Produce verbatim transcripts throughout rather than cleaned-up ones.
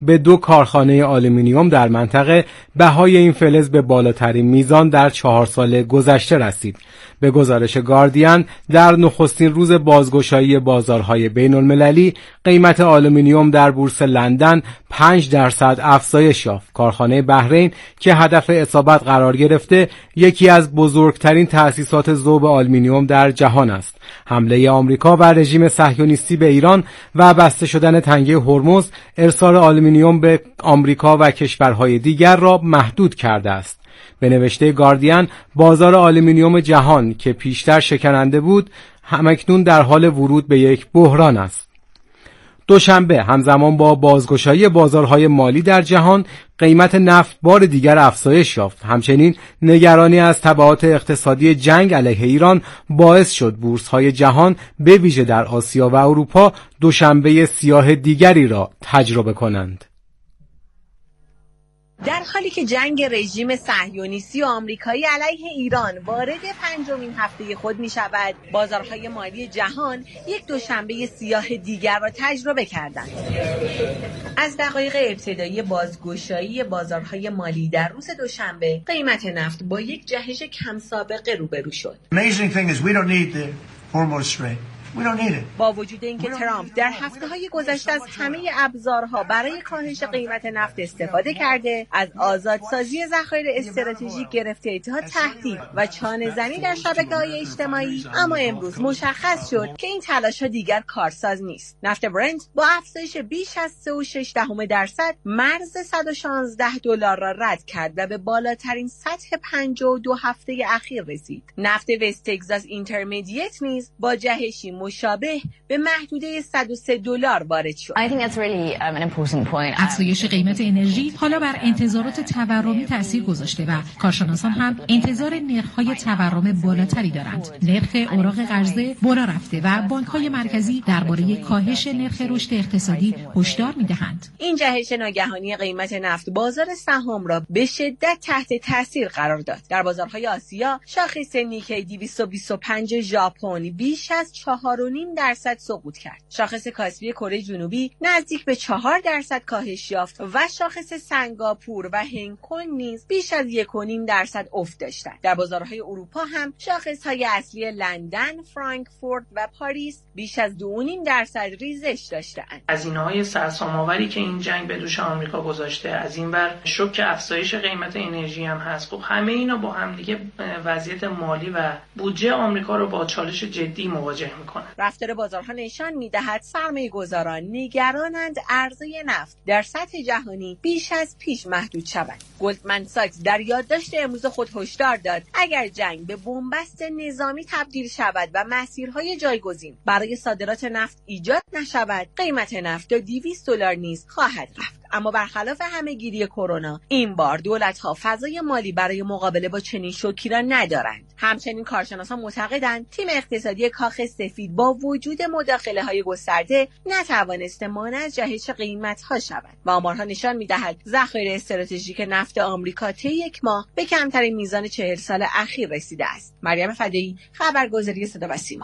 به دو کارخانه آلومینیوم در منطقه بهای این فلز به بالاترین میزان در چهار سال گذشته رسید. به گزارش گاردین، در نخستین روز بازگشایی بازارهای بین المللی قیمت آلومینیوم در بورس لندن پنج درصد افزایش یافت. کارخانه بحرین که هدف اصابت قرار گرفته یکی از بزرگترین تأسیسات ذوب آلومینیوم در جهان است. حمله آمریکا و رژیم صهیونیستی به ایران و بسته شدن تنگه هرمز ارسال آلومینیوم به آمریکا و کشورهای دیگر را محدود کرده است. به نوشته گاردین، بازار آلومینیوم جهان که پیشتر شکننده بود، همکنون در حال ورود به یک بحران است. دوشنبه همزمان با بازگشایی بازارهای مالی در جهان، قیمت نفت بار دیگر افزایش یافت. همچنین نگرانی از تبعات اقتصادی جنگ علیه ایران باعث شد بورس‌های جهان به ویژه در آسیا و اروپا دوشنبه سیاه دیگری را تجربه کنند. در حالی که جنگ رژیم صهیونیستی و آمریکایی علیه ایران وارد پنجمین هفته خود می شود، بازارهای مالی جهان یک دوشنبه سیاه دیگر را تجربه کردند. از دقایق ابتدایی بازگشایی بازارهای مالی در روز دوشنبه، قیمت نفت با یک جهش کم سابقه روبرو شد. با وجود اینکه ترامپ در هفته‌های گذشته از همه ابزارها برای کاهش قیمت نفت استفاده کرده، از آزادسازی ذخایر استراتژیک گرفته تا تهدید و چانه‌زنی در شبکه‌های اجتماعی، اما امروز مشخص شد که این تلاش‌ها دیگر کارساز نیست. نفت برنت با افزایش بیش از سه و شش دهم درصد مرز صد و شانزده دلار را رد کرد و به بالاترین سطح پنجاه و دو هفته اخیر رسید. نفت وست تگزاس اینترمدیت نیز با جهشی مشابه به محدوده صد و سه دلار وارد شد. افزایش قیمت انرژی حالا بر انتظارات تورمی تاثیر گذاشته و کارشناسان هم انتظار نرخ‌های تورم بالاتری دارند. نرخ اوراق قرضه بالا رفته و بانک‌های مرکزی درباره کاهش نرخ رشد اقتصادی هشدار می‌دهند. این جهش ناگهانی قیمت نفت بازار سهام را به شدت تحت تاثیر قرار داد. در بازارهای آسیا، شاخص نیکی دویست و بیست و پنج ژاپن بیش از چهار و نیم درصد سقوط کرد. شاخص کاسپی کره جنوبی نزدیک به چهار درصد کاهش یافت و شاخص سنگاپور و هنگ کنگ نیز بیش از یک و نیم درصد افت داشتند. در بازارهای اروپا هم شاخص‌های اصلی لندن، فرانکفورت و پاریس بیش از دو و نیم درصد ریزش داشتند. هزینه‌های سرسام‌آوری که این جنگ به دوش آمریکا گذاشته، از این ور شوک افزایش قیمت انرژی هم هست. خب همه اینا با هم دیگه وضعیت مالی و بودجه آمریکا رو با چالش جدی مواجه می‌کنه. رفتار بازارها نشان می‌دهد سرمایه‌گذاران نگرانند عرضه نفت در سطح جهانی بیش از پیش محدود شود. گلدمن ساکس در یادداشت امروز خود هشدار داد اگر جنگ به بنبست نظامی تبدیل شود و مسیرهای جایگزین برای صادرات نفت ایجاد نشود، قیمت نفت تا دویست دلار نیز خواهد رفت. اما برخلاف همه‌گیری کرونا، این بار دولت‌ها فضای مالی برای مقابله با چنین شوکی را ندارند. همچنین کارشناسان معتقدند تیم اقتصادی کاخ سفید با وجود مداخله‌های گسترده نتوانسته مانع از جهش قیمت‌ها شود و آمارها نشان می‌دهد ذخایر استراتژیک نفت آمریکا طی یک ماه به کمترین میزان چهل سال اخیر رسیده است. مریم فدایی، خبرگزاری صدا و سیما.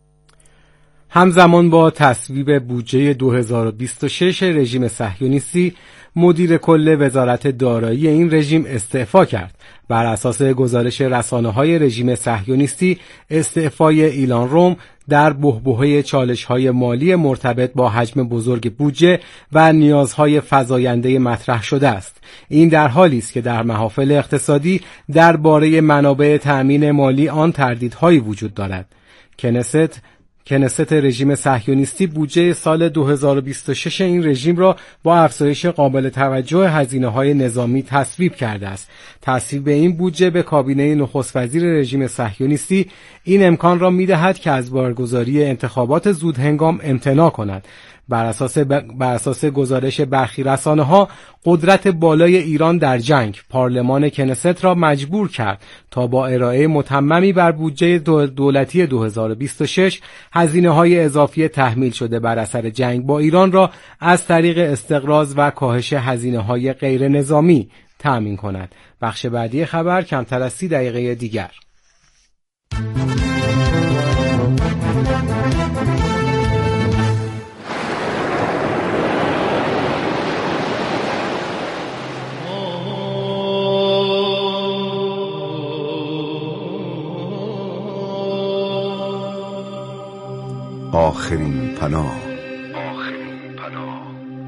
همزمان با تصویب بودجه دو هزار و بیست و شش رژیم صهیونیستی، مدیر کل وزارت دارایی این رژیم استعفا کرد. بر اساس گزارش رسانه‌های رژیم صهیونیستی، استعفای ایلان روم در بحبوحه چالش‌های مالی مرتبط با حجم بزرگ بودجه و نیازهای فزاینده مطرح شده است. این در حالی است که در محافل اقتصادی درباره منابع تأمین مالی آن تردیدهایی وجود دارد. کنست کنست رژیم صهیونیستی بودجه سال دو هزار و بیست و شش این رژیم را با افزایش قابل توجه هزینه‌های نظامی تصویب کرده است. تصویب این بودجه به کابینه نخست وزیر رژیم صهیونیستی این امکان را می‌دهد که از برگزاری انتخابات زودهنگام امتناع کند. بر اساس بر اساس گزارش برخی رسانه‌ها، قدرت بالای ایران در جنگ پارلمان کنست را مجبور کرد تا با ارائه متممی بر بودجه دولتی دو هزار و بیست و شش هزینه‌های اضافی تحمیل شده بر اثر جنگ با ایران را از طریق استقراض و کاهش هزینه‌های غیر نظامی تأمین کند. بخش بعدی خبر کمتر از سی دقیقه دیگر. آخرین پناه. آخرین پناه.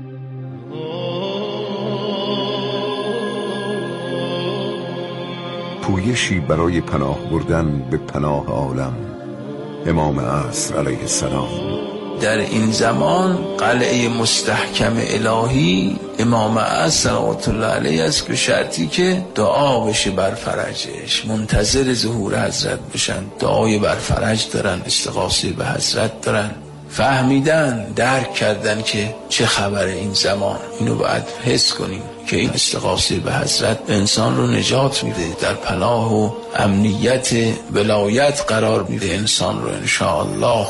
پویشی برای پناه بردن به پناه عالم. امام عصر علیه السلام. در این زمان قلعه مستحکم الهی امام عصر صلوات الله علیه است که شرطی که دعا بشه بر فرجش، منتظر ظهور حضرت بشن، دعای بر فرج دارن، استغاثه به حضرت دارن. فهمیدن، درک کردن که چه خبر این زمان. اینو باید حس کنیم که این استغاثه به حضرت انسان رو نجات میده، در پناه و امنیت ولایت قرار میده انسان رو انشاءالله.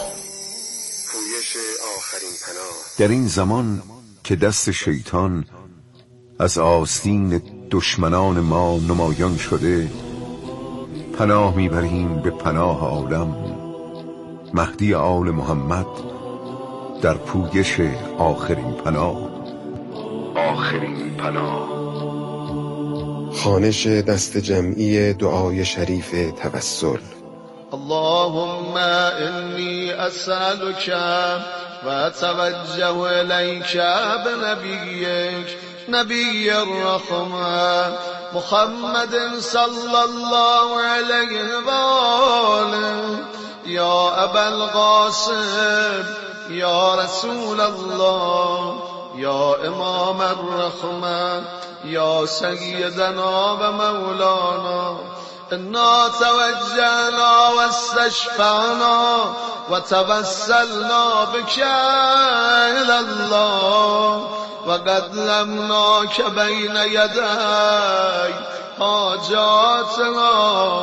در این زمان که دست شیطان از آستین دشمنان ما نمایان شده، پناه میبریم به پناه عالم، مهدی آل محمد در پویش آخرین پناه. آخرین پناه. خوانش دست جمعی دعای شریف توسل. اللهم انی اسألک و اتوجه الیک بنبیک نبی الرحمة محمد صلی الله علیه و آله یا ابا القاسم یا رسول الله یا امام الرحمة یا سیدنا و مولانا انا توجهنا و استشفعنا و توسلنا بك الى الله و قدمناك بین یدی حاجاتنا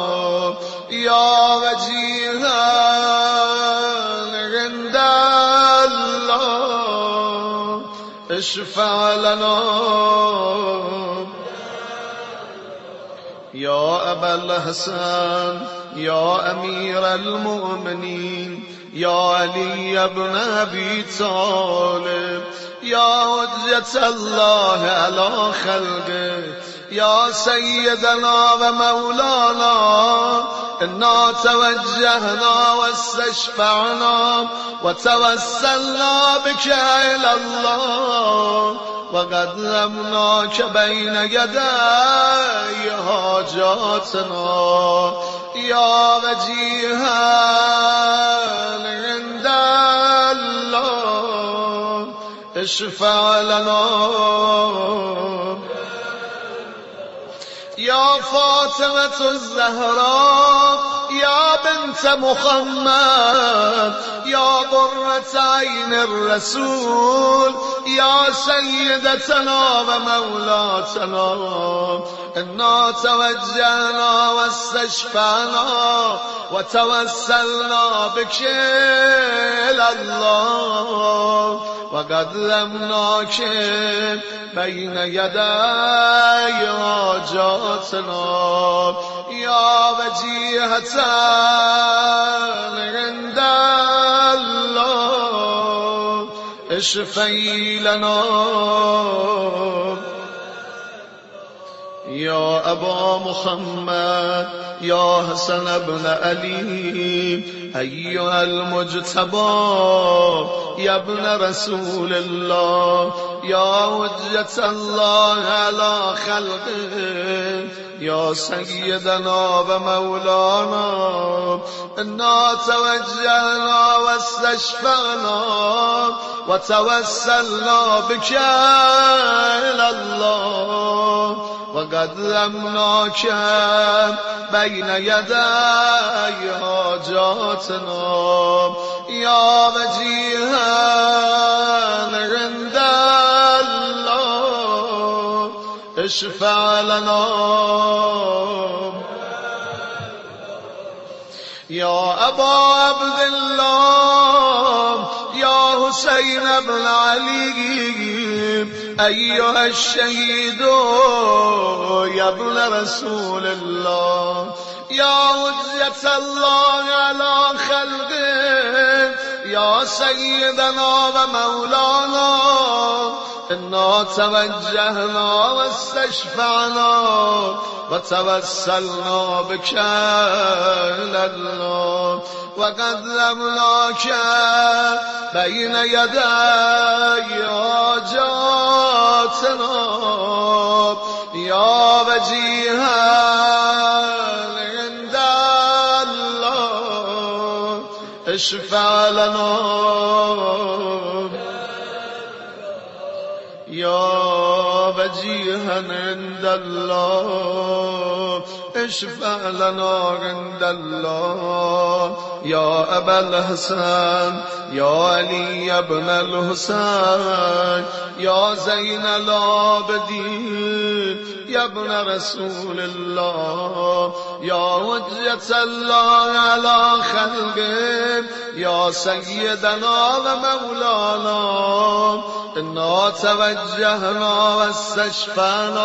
یا وجیها عند الله اشفع لنا یا ابا الحسن یا امیر المؤمنین یا علی ابن ابی طالب یا حجت الله علی خلقه یا سیدنا و مولانا انا توجهنا و استشفعنا و توسلنا بك الى الله و قدمناك بین یدی حاجاتنا یا وجیها عند الله اشفع لنا یا فاطمة الزهراء یا بنت محمد یا قرة عین الرسول یا سیدتنا و مولاتنا انا توجهنا و استشفعنا و توسلنا بك الى الله و قدمناك بین یدی حاجاتنا یا وجیهة عند الله اشفعی لنا یا ابا محمد یا حسن ابن علی ایها المجتبی یا ابن رسول الله یا حجت الله علی خلقه یا سیدنا و مولانا انا توجهنا و استشفعنا و توسلنا بك الى الله و قدمناك بین یدی حاجاتنا یا وجیها عند الله اشفع لنا یا ابا عبدالله یا حسین ابن علی ایها الشهید یا ابن رسول الله یا حجت الله علی خلقه یا سیدنا و مولانا إنا توجهنا واستشفعنا وتوسلنا بك إلى الله وقدمناك بين يدي حاجاتنا يا وجيها عند الله اشفع لنا يا وجيها عند الله اشفع لنا عند الله يا أبا الحسن يا علي بن الحسين يا زين العابدين يا ابن رسول الله يا حجة الله على خلقه يا سيدنا ومولانا إنا توجهنا واستشفعنا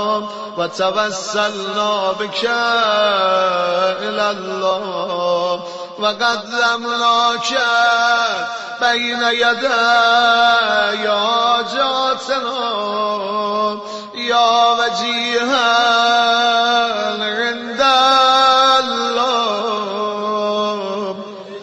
وتوسلنا بك إلى الله وقدمناك بين يدي حاجاتنا يا وجيها عند الله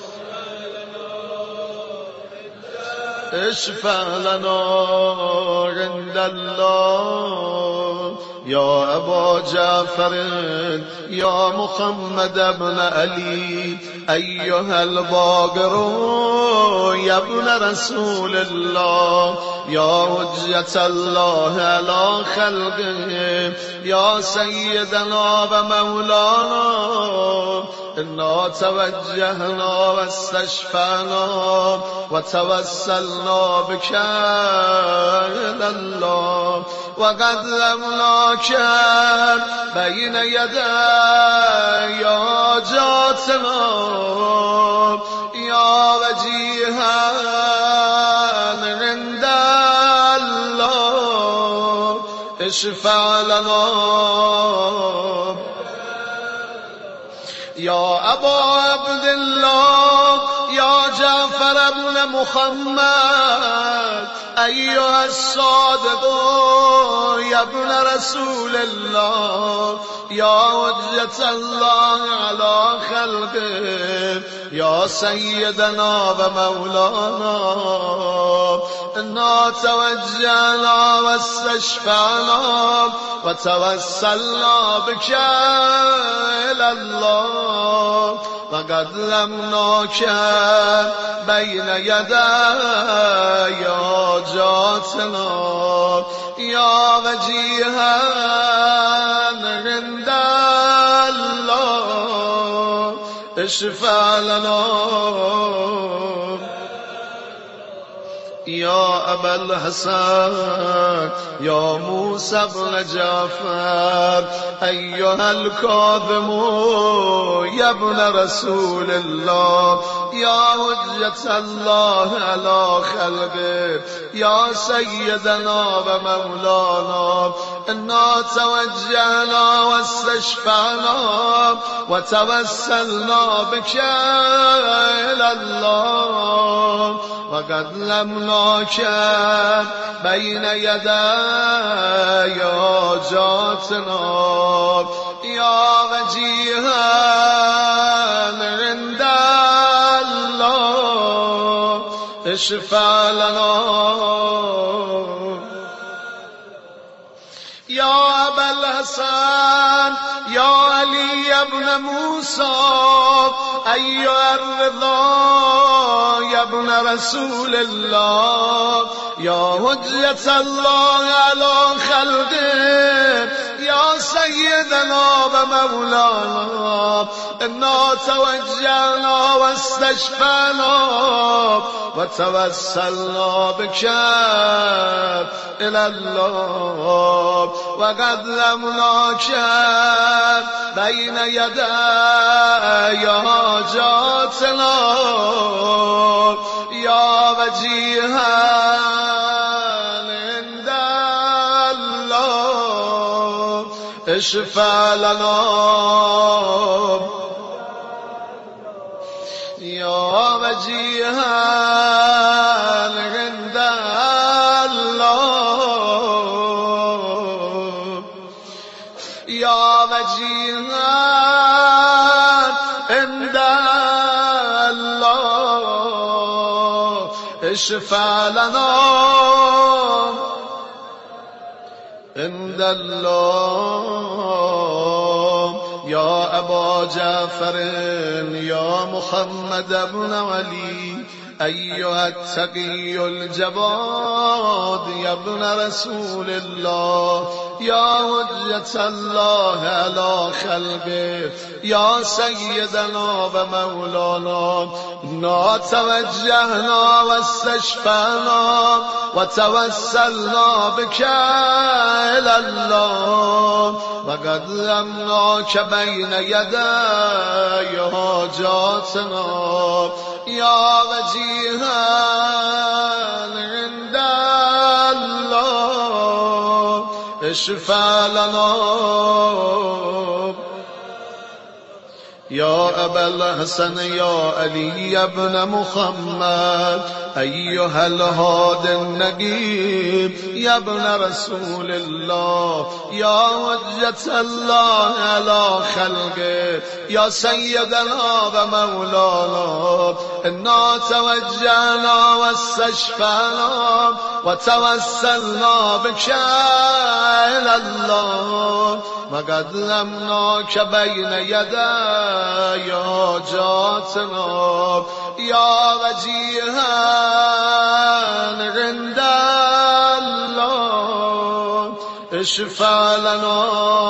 اشفع لنا عند الله يا أبا جعفر يا محمد بن علي أيها الباقر يا ابن رسول الله يا حجة الله على خلقه يا سيدنا ومولانا إنا توجهنا واستشفعنا وتوسلنا بك إلى الله وقدمناك بين يدي حاجاتنا يا وجيها عند الله اشفع لنا يا أبا عبد الله يا جعفر بن محمد أيها الصادق يا ابن رسول الله يا حجة الله على خلقه يا سيدنا ومولانا إنا توجهنا واستشفعنا وتوسلنا بك إلى الله وقدمناك بين يدي حاجاتنا يا وجيها عند الله اشفع لنا يا أبا الحسن يا موسى بن جعفر أيها الكاظم يا ابن رسول الله يا حجة الله على خلقه يا سيدنا ومولانا إنا توجهنا واستشفعنا وتوسلنا بك إلى الله وقدمناك بين يدي حاجاتنا يا وجيها عند الله اشفع لنا يا أبا الحسن يا علي بن موسى أيها الرضا يا ابن رسول الله يا حجة الله على خلقه يا سيدنا ومولانا إنا توجهنا واستشفعنا وتوسلنا بك إلى الله وقدمناك بين يدي حاجاتنا يا وجيها عند الله اشفع لنا يا وجيها عند الله وجيها عند الله اشفع لنا عند الله يا أبا جعفر يا محمد بن علي أيها التقي الجواد يا ابن رسول الله يا حجة الله على خلقه يا سيدنا ومولانا إنا توجهنا واستشفعنا وتوسلنا بك إلى الله وقدمناك بين يدي حاجاتنا يا وجيها عند الله اشفع لنا يا أبا الحسن يا علي بن محمد أيها الهادي النجيب يا ابن رسول الله يا حجة الله على خلقه يا سيدنا ومولانا إنا توجهنا واستشفعنا وتوسلنا بك إلى الله وقدمناك بين يدي حاجاتنا يا وجيها عند الله اشفع لنا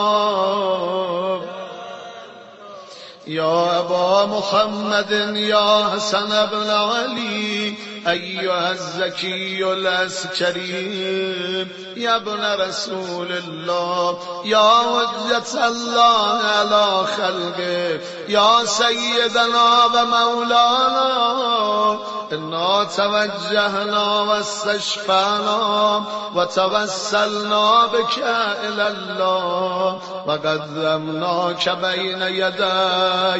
يا أبا محمد يا حسن بن علي أيها الزكي العسكري يا ابن رسول الله يا حجة الله على خلقه يا سيدنا ومولانا إنا توجهنا واستشفعنا وتوسلنا بك إلى الله وقدمناك بين يدي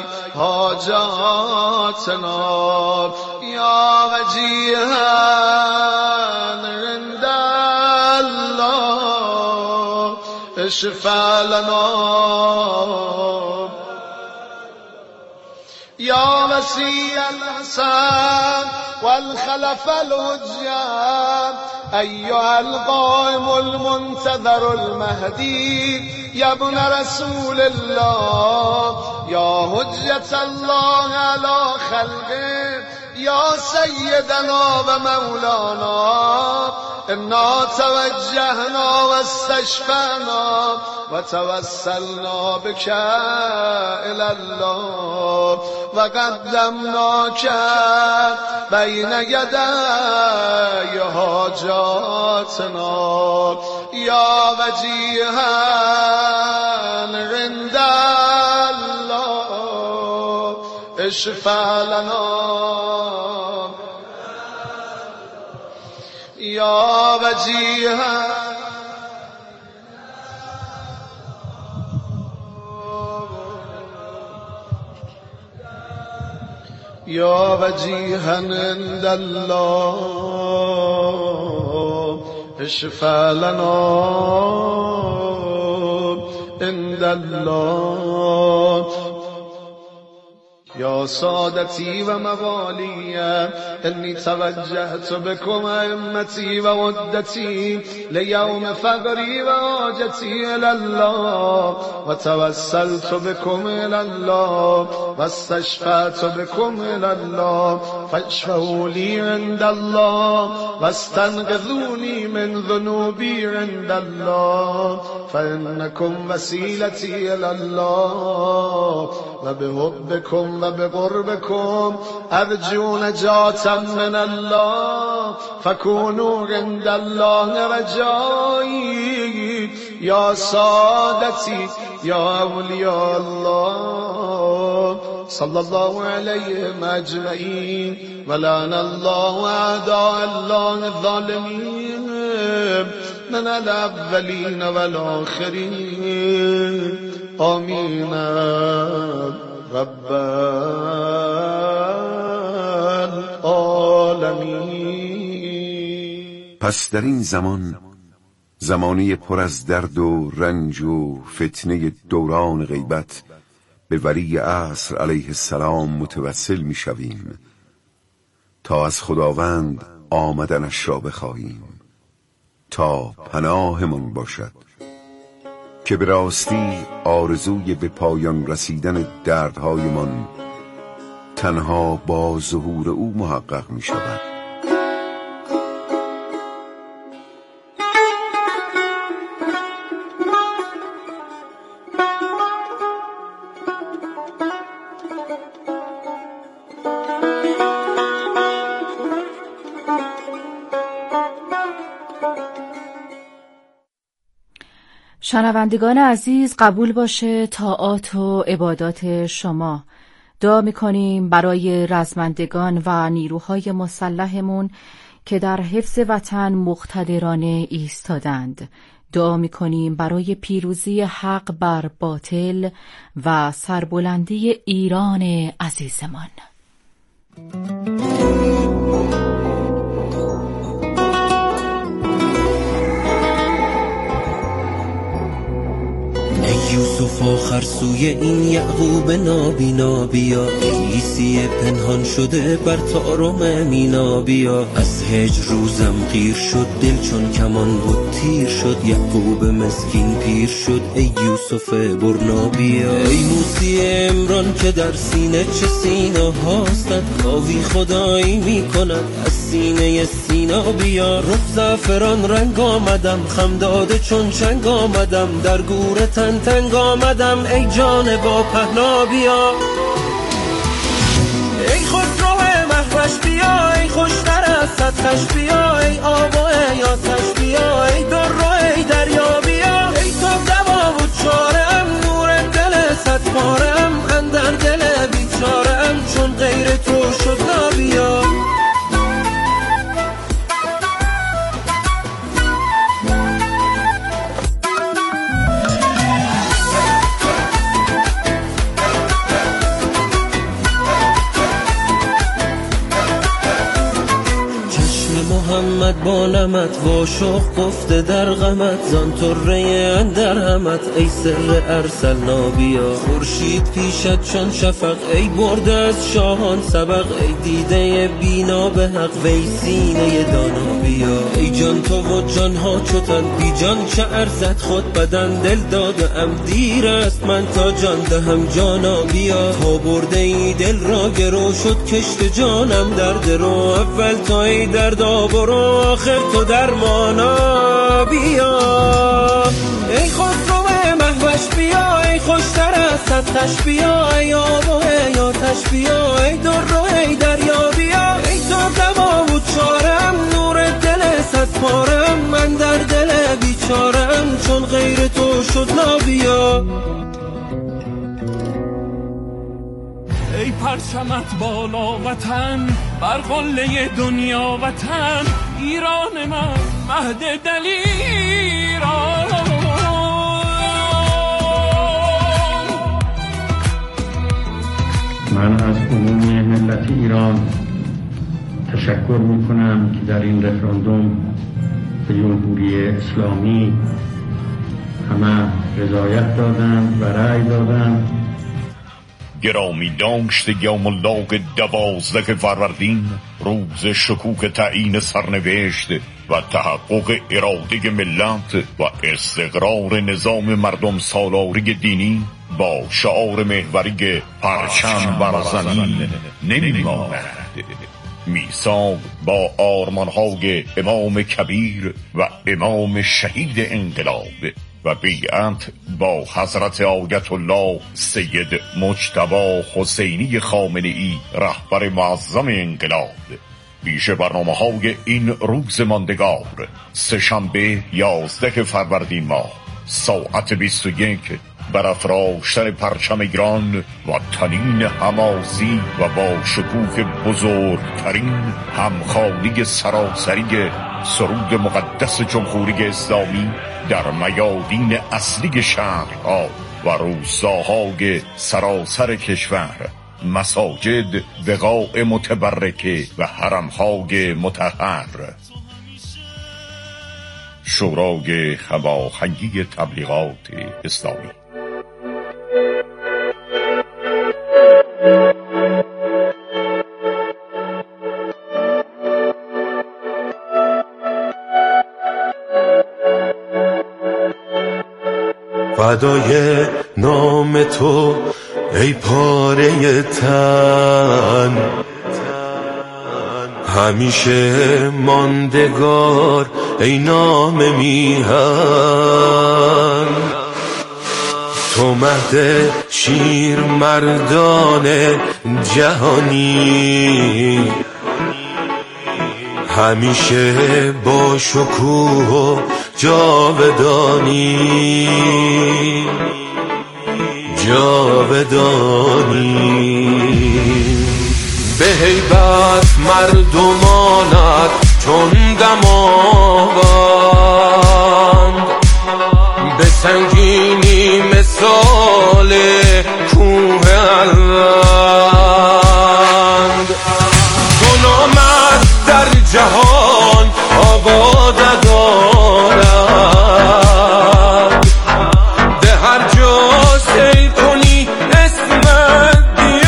حاجاتنا يا وجيها عند الله اشفع لنا يا وسيع الحسن والخلف الوجه أيها القائم المنتظر المهدي يا ابن رسول الله يا حجة الله على خلقه يا سيدنا ومولانا إنا توجهنا واستشفعنا وتوسلنا بك إلى الله وقدمناك بين يدي حاجاتنا يا وجيها عند الله اشفع لنا يا وجيها يا وجيها عند الله اشفع لنا عند الله يا سادتي وموالي إني توجهت بكم أئمتي وودتي ليوم فقري وحاجتي إلى الله وتوسلت بكم إلى الله واستشفعت بكم إلى الله فاشفعوا لي عند الله واستنقذوني من ذنوبي عند الله فإنكم وسيلتي إلى الله وبحبكم وبقربكم أرجو نجاة من الله فكونوا عند الله رجائي يا سادتي يا أولياء الله صلى الله عليهم أجمعين ولعن الله أعداء الله الظالمين من الأولين والآخرين آمين رب العالمین. پس در این زمان زمانی پر از درد و رنج و فتنه دوران غیبت به ولی عصر علیه السلام متوسل می شویم تا از خداوند آمدنش را بخواهیم تا پناهمون باشد که به راستی آرزوی به پایان رسیدن دردهایمان تنها با ظهور او محقق می شود. شنوندگان عزیز، قبول باشه طاعات و عبادات شما. دعا می‌کنیم برای رزمندگان و نیروهای مسلحمون که در حفظ وطن مقتدرانه ایستادند. دعا می‌کنیم برای پیروزی حق بر باطل و سربلندی ایران عزیزمان. یوسف آخر سوی این یعقوب نابینا بیا، عیسی پنهان شده بر طارم مینا بیا. از هجر روزم غیر شد دل چون کمان بود تیر شد، یعقوب مسکین پیر شد ای یوسف برنا بیا. ای موسی عمران که در سینه چه سینا هاستد، کاوی خدایی میکند از سینه سینا بیا. رخ زعفران رنگ آمدم خم داده چون چنگ آمدم، در گور تن تنگ آمدم ای جان با پهنا بیا. ای خسرو مهوش بیا، ای خوشتر از صد خوش بیا، ای آب و ای آتش بیا، ای در و ای دریا بیا. ای تو دوا و چارم، نور دل صد پارم، اندر دل بیچارم چون غیر تو شد نابیا. محمد با نمت واشق گفته در غمت، زان طره اندر همت ای سر ارسلنا بیا. خورشید پیشت چون شفق ای برده از شاهان سبق، ای دیده بینا به حق وی سینه دانا بیا. ای جان تو و جانها چوتن بی جان چه ارزد خود بدن، دل داده ام دیر است من تا جان دهم جانا بیا. تا برده ای دل را گرو شد کشت جانم درد رو، اول تا ای درد برو آخر تو درمانا بیا. ای خسرو مهوش بیا، ای خوشتر از صد خوش بیا، ای آب و ای آتش بیا، ای در و ای دریا بیا. ای تو دوا و چارم، نور دل صد پارم، من در دل بیچارم چون غیر تو شد نابیا. ای پرچمت بالا وطن، بر قله دنیا وطن، ایران من مهد دلیران. من از عمومی ملت ایران تشکر می کنم که در این رفراندوم به جمهوری اسلامی همه رضایت دادند و رأی دادند. گرامی داشت یوم الله دوازده فروردین، روز شکوک تعیین سرنوشت و تحقق اراده ملت و استقرار نظام مردم سالاری دینی با شعار محوری پرچم بر زمین نمیماند. میثاق با آرمانهای امام کبیر و امام شهید انقلاب و بیعت با حضرت آیت الله سید مجتبی حسینی خامنه‌ای رهبر معظم انقلاب. پیش برنامه‌های این روز ماندگار، سه‌شنبه یازده فروردین ماه ساعت بیست و یک، برافراشتن پرچم ایران و تنین حماسی و با شکوه بزرگترین همخوانی سراسری سرود مقدس جمهوری اسلامی در میادین اصلی شهرها و روستاهای سراسر کشور، مساجد، بقاع متبرکه و حرمهای مطهر. شورای هماهنگی تبلیغات اسلامی. فدای نام تو ای پاره تن، همیشه ماندگار ای نام میهن. تو مهد شیر مردان جهانی، همیشه با شکوه و جاودانی جاودانی. به هیبت مردمانت چون دماوند، به سنگینی مثال کوه الوند. تو نامت در جهان آباد دارد، به هر جا سیر کنی اسمت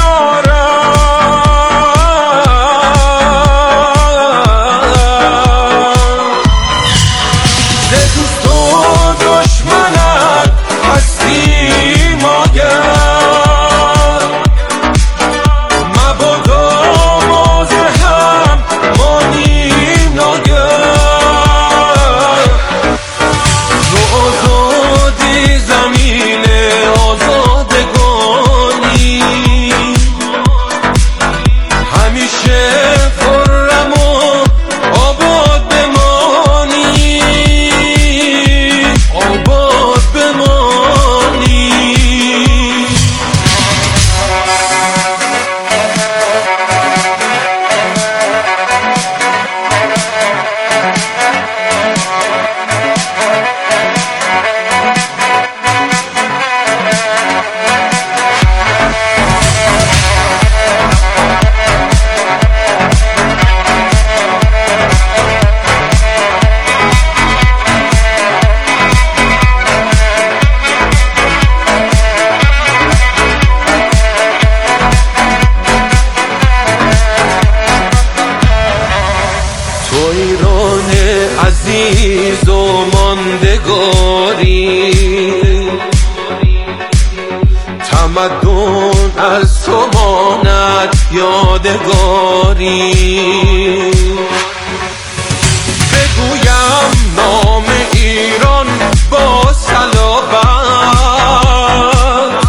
بیارد. ز دوست و دشمنت هستیم آگه، مبادا موضع هم مانیم ناگه. تو آزادی زمین آزادگانی، همیشه خرم و آباد بمانی آباد بمانی. تو ایران عزیز و ماندگاری، تمدن از تو ماند یادگاری. بگویم نام ایران با صلابت،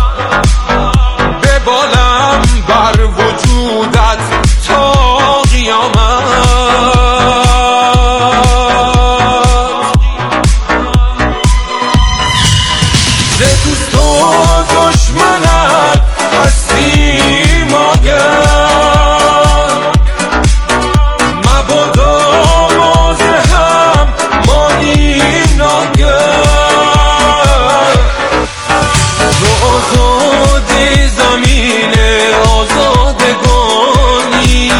ببالم بر وجودت تا قیامت. ز دوست و دشمنت هستیم آگه، مبادا موضع هم مانیم ناگه. تو آزادی زمین آزادگانی،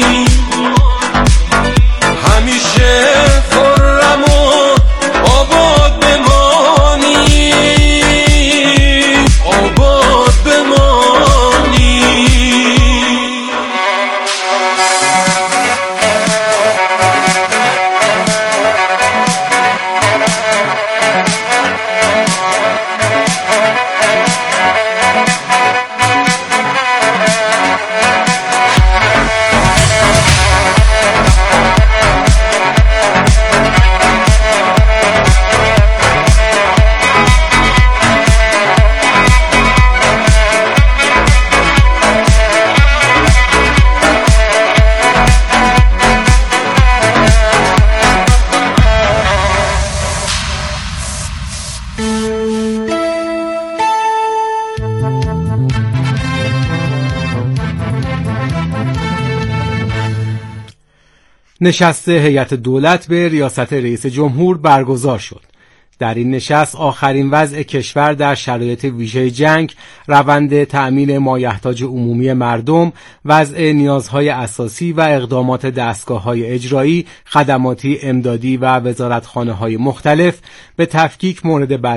همیشه خرم و آباد بمانی آباد بمانی. نشست هیئت دولت به ریاست رئیس جمهور برگزار شد. در این نشست آخرین وضع کشور در شرایط ویژه جنگ، روند تأمین مایحتاج عمومی مردم، وضع نیازهای اساسی و اقدامات دستگاه‌های اجرایی، خدماتی، امدادی و وزارتخانه‌های مختلف به تفکیک مورد